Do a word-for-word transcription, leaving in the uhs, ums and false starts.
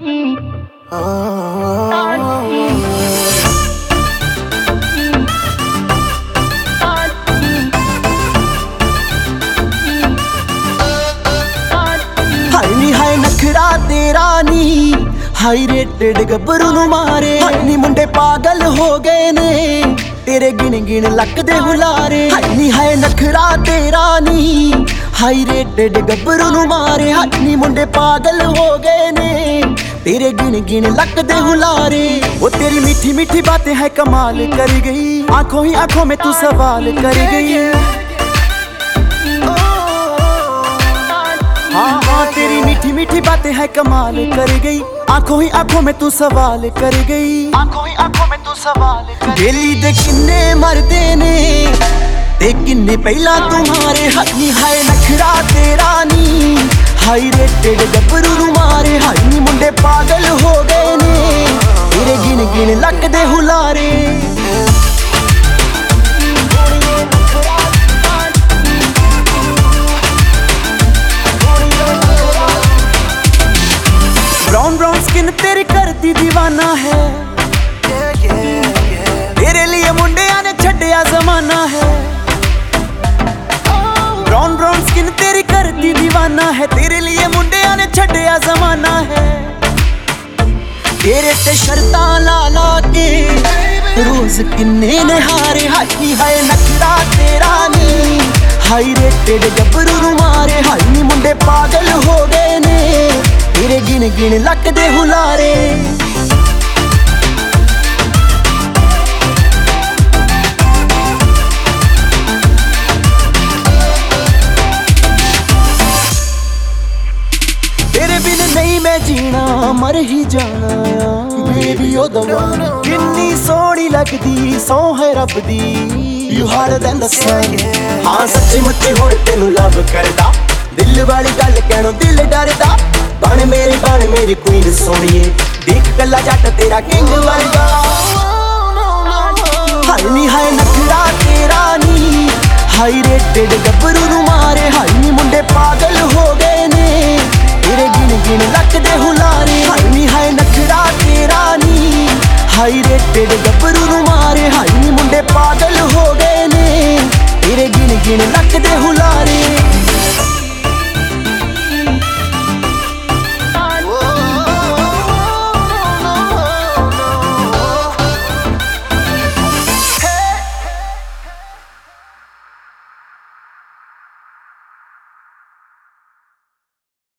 नखरा तेरा नी high rated गब्बरू नू मारे नी मुंडे पागल हो गए ने तेरे गिन गिन लकदे हुलारे नी है नखरा तेरा नी हाई रेटेड गब्बरू नू मारे नी मुंडे पागल हो गए ने तेरे गिन गिन लकदे हुलारे। वो तेरी मीठी मीठी बातें है कमाल कर गई, आंखों ही आंखों में तू सवाल कर गई। हाँ हाँ तेरी मीठी मीठी बातें है कमाल कर गई, आंखों ही आंखों में तू सवाल कर गई। आंखों ही आंखों में तू सवाल कर गई। दिल्ली दे किन्ने मरदे ने ते किन्ने पहला तुम्हारे हथनी है नखरा तेरा नी हाई रेटेड गब्बरू नू मारे नी मुंडे पागल हो गए ने तेरे गिन गिन लकदे हुलारे। ब्राउन ब्राउन स्किन तेरी करती दीवाना है, तेरे लिए मुंडिया ने छड्डिया जमाना है। ब्राउन ब्राउन स्किन तेरी करती दीवाना है, तेरे लिए मुंडिया ने छड्डिया जमाना है। तेरे ते शर्तां ला ला के रोज किन्ने ने हारे हाथी है नखरा तेरा नी हाई रेटेड गब्बरू नू मारे नी मुंडे पागल हो गए ने तेरे गिन गिन लकदे हुलारे। तेरे बिन नहीं मैं जीना मर ही जाना बेबी ओ दवाना किन्नी सोहनी लगदी सौ है रब दी you harder than the sun. हाँ सच्ची मुच्ची हुण तेनू लव करदा दिल वाली गल कहणों दिल डरदा बन मेरी बन मेरी क्वीन सोनिए देख कला जट तेरा किंग वर्गा। हाय नी हाय नखरा तेरा नी हाई रेटेड गब्बरू नू मारे नी मुंडे पागल हो गए ने